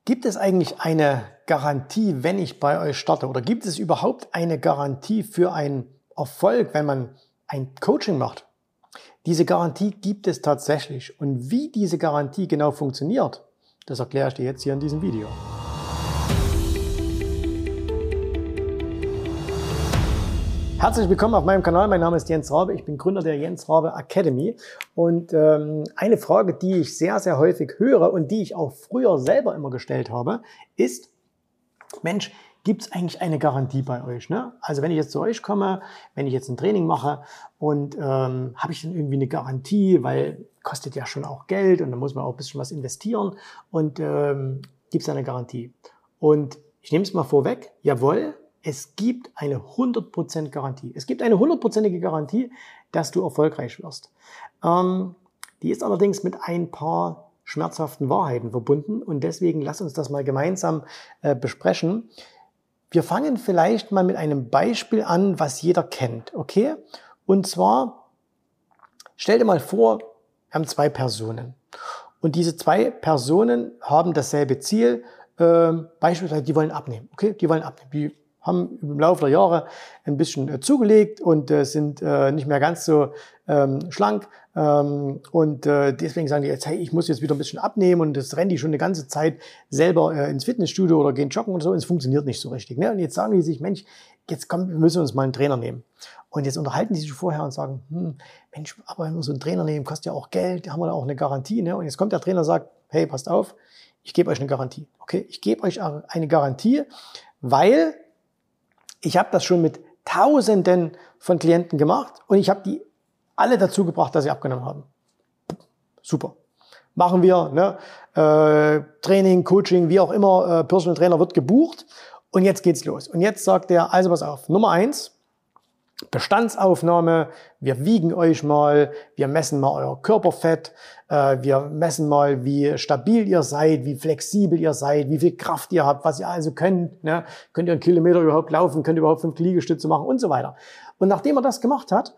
Gibt es eigentlich eine Garantie, wenn ich bei euch starte? Oder gibt es überhaupt eine Garantie für einen Erfolg, wenn man ein Coaching macht? Diese Garantie gibt es tatsächlich. Und wie diese Garantie genau funktioniert, das erkläre ich dir jetzt hier in diesem Video. Herzlich willkommen auf meinem Kanal. Mein Name ist Jens Rabe. Ich bin Gründer der Jens Rabe Academy. Und eine Frage, die ich sehr, sehr häufig höre und die ich auch früher selber immer gestellt habe, ist, Mensch, gibt es eigentlich eine Garantie bei euch? Ne? Also wenn ich jetzt zu euch komme, wenn ich jetzt ein Training mache und habe ich dann irgendwie eine Garantie, weil kostet ja schon auch Geld und da muss man auch ein bisschen was investieren und gibt es eine Garantie? Und ich nehme es mal vorweg, jawohl, es gibt eine 100% Garantie. Es gibt eine 100%ige Garantie, dass du erfolgreich wirst. Die ist allerdings mit ein paar schmerzhaften Wahrheiten verbunden und deswegen lass uns das mal gemeinsam besprechen. Wir fangen vielleicht mal mit einem Beispiel an, was jeder kennt, okay? Und zwar, stell dir mal vor, wir haben zwei Personen und diese zwei Personen haben dasselbe Ziel, beispielsweise die wollen abnehmen, okay? Die wollen abnehmen, die haben im Laufe der Jahre ein bisschen zugelegt und sind nicht mehr ganz so schlank. Und deswegen sagen die jetzt, hey, ich muss jetzt wieder ein bisschen abnehmen und das rennen die schon eine ganze Zeit selber ins Fitnessstudio oder gehen joggen und so und es funktioniert nicht so richtig. Ne? Und jetzt sagen die sich, Mensch, jetzt komm, wir müssen uns mal einen Trainer nehmen. Und jetzt unterhalten die sich vorher und sagen, Mensch, aber wenn wir so einen Trainer nehmen, kostet ja auch Geld, haben wir da auch eine Garantie. Ne? Und jetzt kommt der Trainer und sagt, hey, passt auf, ich gebe euch eine Garantie. Okay, ich gebe euch eine Garantie, weil ich habe das schon mit Tausenden von Klienten gemacht und ich habe die alle dazu gebracht, dass sie abgenommen haben. Super. Machen wir, ne? Training, Coaching, wie auch immer, Personal Trainer wird gebucht und jetzt geht's los. Und jetzt sagt er, also pass auf, Nummer 1, Bestandsaufnahme, wir wiegen euch mal, wir messen mal euer Körperfett, wir messen mal, wie stabil ihr seid, wie flexibel ihr seid, wie viel Kraft ihr habt, was ihr also könnt. Ne? Könnt ihr einen Kilometer überhaupt laufen, könnt ihr überhaupt 5 Liegestütze machen und so weiter. Und nachdem er das gemacht hat,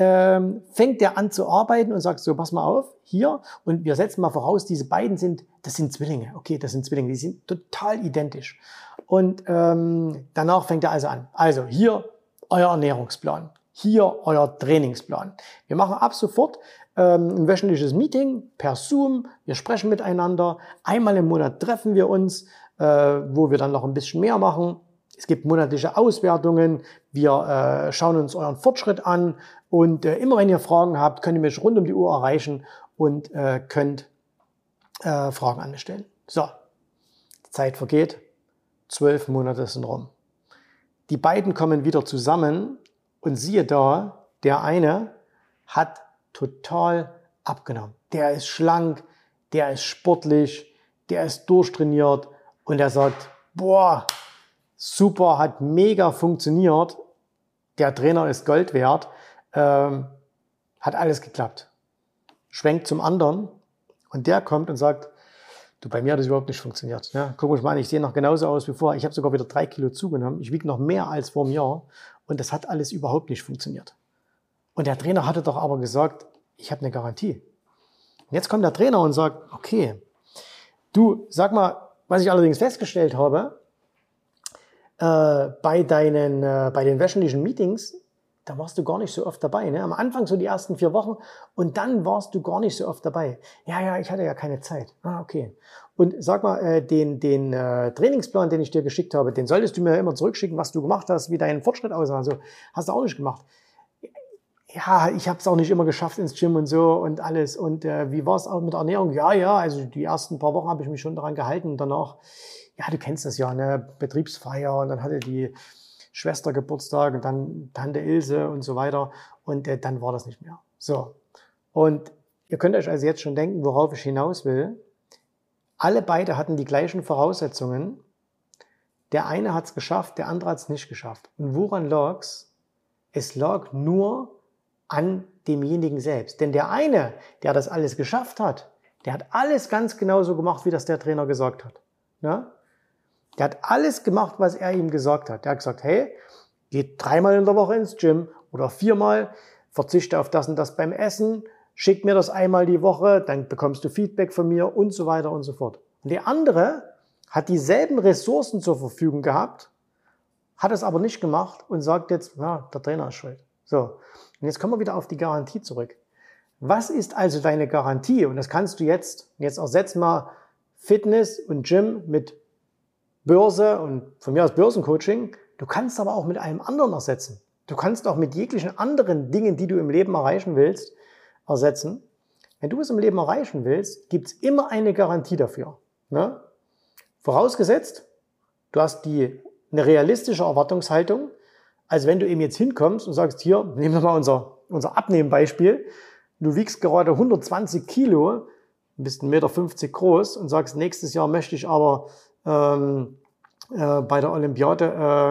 fängt er an zu arbeiten und sagt so, pass mal auf, hier, und wir setzen mal voraus, diese beiden das sind Zwillinge, okay, das sind Zwillinge, die sind total identisch. Und danach fängt er also an. Also hier, euer Ernährungsplan, hier euer Trainingsplan. Wir machen ab sofort ein wöchentliches Meeting per Zoom, wir sprechen miteinander, einmal im Monat treffen wir uns, wo wir dann noch ein bisschen mehr machen. Es gibt monatliche Auswertungen, wir schauen uns euren Fortschritt an und immer wenn ihr Fragen habt, könnt ihr mich rund um die Uhr erreichen und könnt Fragen an mich stellen. So, die Zeit vergeht, 12 Monate sind rum. Die beiden kommen wieder zusammen und siehe da, der eine hat total abgenommen. Der ist schlank, der ist sportlich, der ist durchtrainiert und der sagt, boah, super, hat mega funktioniert, der Trainer ist Gold wert, hat alles geklappt. Schwenkt zum anderen und der kommt und sagt, du, bei mir hat das überhaupt nicht funktioniert. Ja, guck mich mal an, ich sehe noch genauso aus wie vorher. Ich habe sogar wieder 3 Kilo zugenommen. Ich wiege noch mehr als vor einem Jahr. Und das hat alles überhaupt nicht funktioniert. Und der Trainer hatte doch aber gesagt, ich habe eine Garantie. Und jetzt kommt der Trainer und sagt, okay, du, sag mal, was ich allerdings festgestellt habe, bei den wöchentlichen Meetings, da warst du gar nicht so oft dabei. Ne? Am Anfang so die ersten 4 Wochen und dann warst du gar nicht so oft dabei. Ja, ich hatte ja keine Zeit. Ah, okay. Und sag mal, den Trainingsplan, den ich dir geschickt habe, den solltest du mir immer zurückschicken, was du gemacht hast, wie dein Fortschritt aussah. Also, hast du auch nicht gemacht. Ja, ich habe es auch nicht immer geschafft ins Gym und so und alles. Und wie war es auch mit der Ernährung? Ja, also die ersten paar Wochen habe ich mich schon daran gehalten und danach, ja, du kennst das ja, ne, Betriebsfeier und dann hatte die Schwester Geburtstag und dann Tante Ilse und so weiter und dann war das nicht mehr. So, und ihr könnt euch also jetzt schon denken, worauf ich hinaus will. Alle beide hatten die gleichen Voraussetzungen. Der eine hat es geschafft, der andere hat es nicht geschafft. Und woran lag's? Es lag nur an demjenigen selbst. Denn der eine, der das alles geschafft hat, der hat alles ganz genauso gemacht, wie das der Trainer gesagt hat. Ja? Der hat alles gemacht, was er ihm gesagt hat. Der hat gesagt, hey, geht 3-mal in der Woche ins Gym oder 4-mal, verzichte auf das und das beim Essen, schick mir das einmal die Woche, dann bekommst du Feedback von mir und so weiter und so fort. Und der andere hat dieselben Ressourcen zur Verfügung gehabt, hat es aber nicht gemacht und sagt jetzt, ja, der Trainer ist schuld. So, und jetzt kommen wir wieder auf die Garantie zurück. Was ist also deine Garantie? Und das kannst du jetzt ersetz mal Fitness und Gym mit Börse und von mir aus Börsencoaching. Du kannst aber auch mit einem anderen ersetzen. Du kannst auch mit jeglichen anderen Dingen, die du im Leben erreichen willst, ersetzen. Wenn du es im Leben erreichen willst, gibt es immer eine Garantie dafür. Ne? Vorausgesetzt, du hast eine realistische Erwartungshaltung. Also wenn du eben jetzt hinkommst und sagst, hier, nehmen wir mal unser Abnehmbeispiel. Du wiegst gerade 120 Kilo, bist 1,50 Meter groß und sagst, nächstes Jahr möchte ich aber bei der Olympiade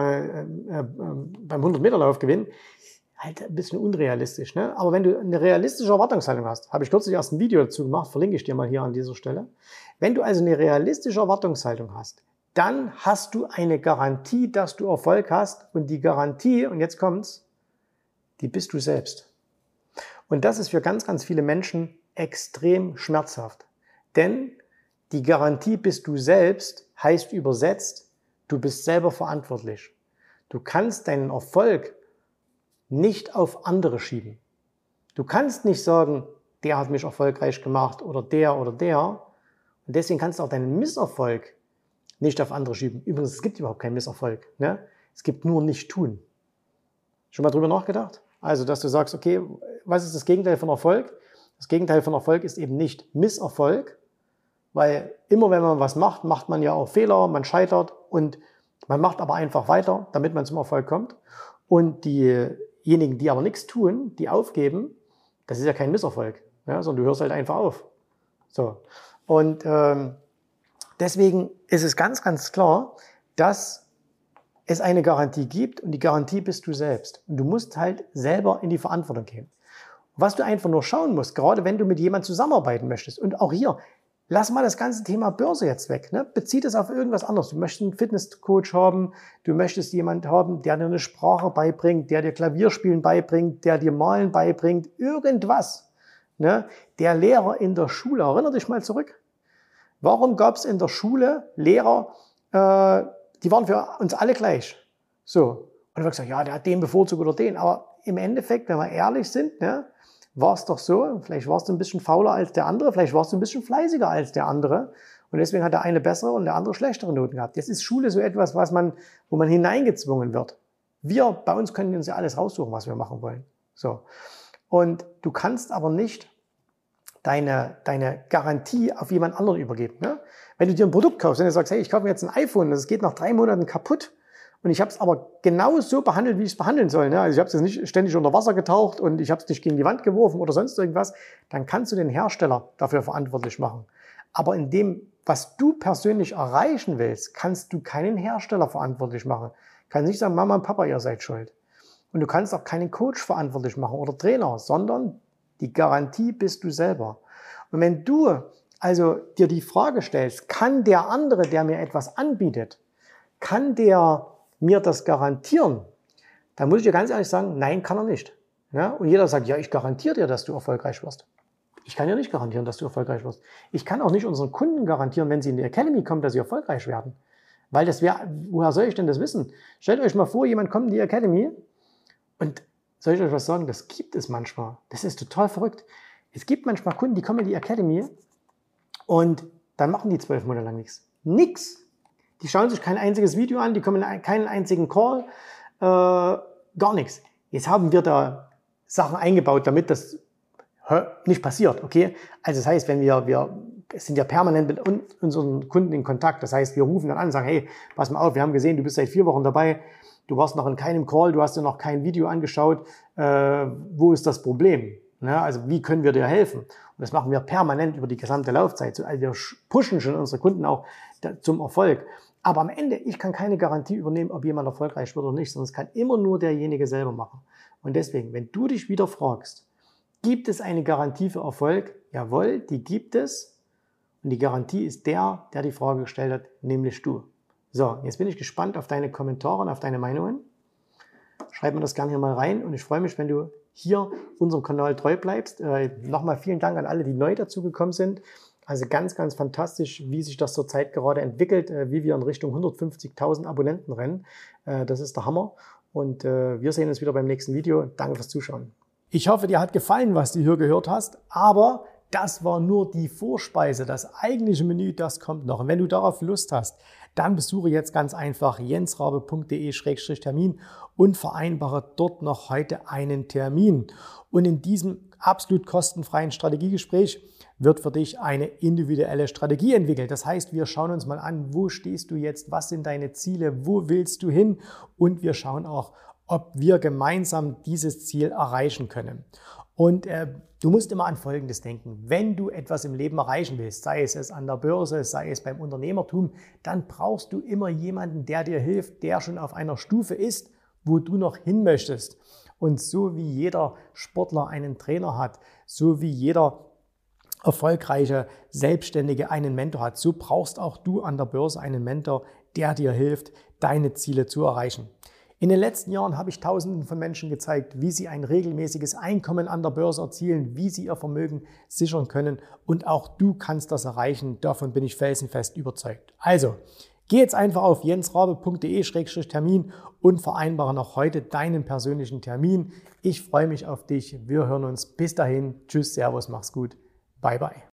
beim 100-Meter-Lauf gewinnen. Halt ein bisschen unrealistisch, ne? Aber wenn du eine realistische Erwartungshaltung hast, habe ich kürzlich erst ein Video dazu gemacht, verlinke ich dir mal hier an dieser Stelle. Wenn du also eine realistische Erwartungshaltung hast, dann hast du eine Garantie, dass du Erfolg hast. Und die Garantie, und jetzt kommt's, die bist du selbst. Und das ist für ganz, ganz viele Menschen extrem schmerzhaft. Denn die Garantie bist du selbst, heißt übersetzt, du bist selber verantwortlich. Du kannst deinen Erfolg nicht auf andere schieben. Du kannst nicht sagen, der hat mich erfolgreich gemacht oder der oder der. Und deswegen kannst du auch deinen Misserfolg nicht auf andere schieben. Übrigens, es gibt überhaupt keinen Misserfolg. Ne? Es gibt nur Nicht-Tun. Schon mal drüber nachgedacht? Also, dass du sagst, okay, was ist das Gegenteil von Erfolg? Das Gegenteil von Erfolg ist eben nicht Misserfolg, weil immer wenn man was macht, macht man ja auch Fehler, man scheitert und man macht aber einfach weiter, damit man zum Erfolg kommt. Und diejenigen, die aber nichts tun, die aufgeben, das ist ja kein Misserfolg, ja, sondern du hörst halt einfach auf. So. Und deswegen ist es ganz, ganz klar, dass es eine Garantie gibt und die Garantie bist du selbst. Und du musst halt selber in die Verantwortung gehen. Was du einfach nur schauen musst, gerade wenn du mit jemandem zusammenarbeiten möchtest, und auch hier, lass mal das ganze Thema Börse jetzt weg. Ne? Bezieh das auf irgendwas anderes. Du möchtest einen Fitnesscoach haben, du möchtest jemanden haben, der dir eine Sprache beibringt, der dir Klavierspielen beibringt, der dir Malen beibringt, irgendwas. Ne? Der Lehrer in der Schule, erinnere dich mal zurück. Warum gab es in der Schule Lehrer, die waren für uns alle gleich? So. Und dann wird gesagt, ja, der hat den bevorzugt oder den. Aber im Endeffekt, wenn wir ehrlich sind, ne, war es doch so, vielleicht warst du ein bisschen fauler als der andere, vielleicht warst du ein bisschen fleißiger als der andere. Und deswegen hat der eine bessere und der andere schlechtere Noten gehabt. Jetzt ist Schule so etwas, wo man hineingezwungen wird. Bei uns können uns ja alles raussuchen, was wir machen wollen. So. Und du kannst aber nicht deine Garantie auf jemand anderen übergeben. Ne? Wenn du dir ein Produkt kaufst und du sagst, hey, ich kaufe mir jetzt ein iPhone, das geht nach 3 Monaten kaputt und ich habe es aber genau so behandelt, wie ich es behandeln soll. Ne? Also ich habe es jetzt nicht ständig unter Wasser getaucht und ich habe es nicht gegen die Wand geworfen oder sonst irgendwas, dann kannst du den Hersteller dafür verantwortlich machen. Aber in dem, was du persönlich erreichen willst, kannst du keinen Hersteller verantwortlich machen. Du kannst nicht sagen, Mama und Papa, ihr seid schuld. Und du kannst auch keinen Coach verantwortlich machen oder Trainer, sondern die Garantie bist du selber. Und wenn du also dir die Frage stellst, kann der andere, der mir etwas anbietet, kann der mir das garantieren? Dann muss ich dir ganz ehrlich sagen, nein, kann er nicht. Ja? Und jeder sagt, ja, ich garantiere dir, dass du erfolgreich wirst. Ich kann dir nicht garantieren, dass du erfolgreich wirst. Ich kann auch nicht unseren Kunden garantieren, wenn sie in die Academy kommen, dass sie erfolgreich werden. Weil woher soll ich denn das wissen? Stellt euch mal vor, jemand kommt in die Academy und soll ich euch was sagen? Das gibt es manchmal. Das ist total verrückt. Es gibt manchmal Kunden, die kommen in die Academy und dann machen die 12 Monate lang nichts. Nix. Die schauen sich kein einziges Video an, die kommen in keinen einzigen Call, gar nichts. Jetzt haben wir da Sachen eingebaut, damit das nicht passiert, okay? Also das heißt, wenn wir sind ja permanent mit unseren Kunden in Kontakt. Das heißt, wir rufen dann an und sagen, hey, pass mal auf, wir haben gesehen, du bist seit 4 Wochen dabei, du warst noch in keinem Call, du hast dir noch kein Video angeschaut, wo ist das Problem? Ja, also wie können wir dir helfen? Und das machen wir permanent über die gesamte Laufzeit. Also wir pushen schon unsere Kunden auch zum Erfolg. Aber am Ende, ich kann keine Garantie übernehmen, ob jemand erfolgreich wird oder nicht, sondern es kann immer nur derjenige selber machen. Und deswegen, wenn du dich wieder fragst, gibt es eine Garantie für Erfolg? Jawohl, die gibt es. Und die Garantie ist der die Frage gestellt hat, nämlich du. So, jetzt bin ich gespannt auf deine Kommentare und auf deine Meinungen. Schreib mir das gerne hier mal rein und ich freue mich, wenn du hier unserem Kanal treu bleibst. Nochmal vielen Dank an alle, die neu dazu gekommen sind. Also ganz, ganz fantastisch, wie sich das zurzeit gerade entwickelt, wie wir in Richtung 150.000 Abonnenten rennen. Das ist der Hammer. Und wir sehen uns wieder beim nächsten Video. Danke fürs Zuschauen. Ich hoffe, dir hat gefallen, was du hier gehört hast, aber das war nur die Vorspeise. Das eigentliche Menü, das kommt noch. Und wenn du darauf Lust hast, dann besuche jetzt ganz einfach jensrabe.de/termin und vereinbare dort noch heute einen Termin. Und in diesem absolut kostenfreien Strategiegespräch wird für dich eine individuelle Strategie entwickelt. Das heißt, wir schauen uns mal an, wo stehst du jetzt, was sind deine Ziele, wo willst du hin, und wir schauen auch, ob wir gemeinsam dieses Ziel erreichen können. Und du musst immer an Folgendes denken: Wenn du etwas im Leben erreichen willst, sei es an der Börse, sei es beim Unternehmertum, dann brauchst du immer jemanden, der dir hilft, der schon auf einer Stufe ist, wo du noch hin möchtest. Und so wie jeder Sportler einen Trainer hat, so wie jeder erfolgreiche Selbstständige einen Mentor hat, so brauchst auch du an der Börse einen Mentor, der dir hilft, deine Ziele zu erreichen. In den letzten Jahren habe ich Tausenden von Menschen gezeigt, wie sie ein regelmäßiges Einkommen an der Börse erzielen, wie sie ihr Vermögen sichern können, und auch du kannst das erreichen. Davon bin ich felsenfest überzeugt. Also, geh jetzt einfach auf jensrabe.de/termin und vereinbare noch heute deinen persönlichen Termin. Ich freue mich auf dich. Wir hören uns. Bis dahin. Tschüss, Servus, mach's gut. Bye, bye.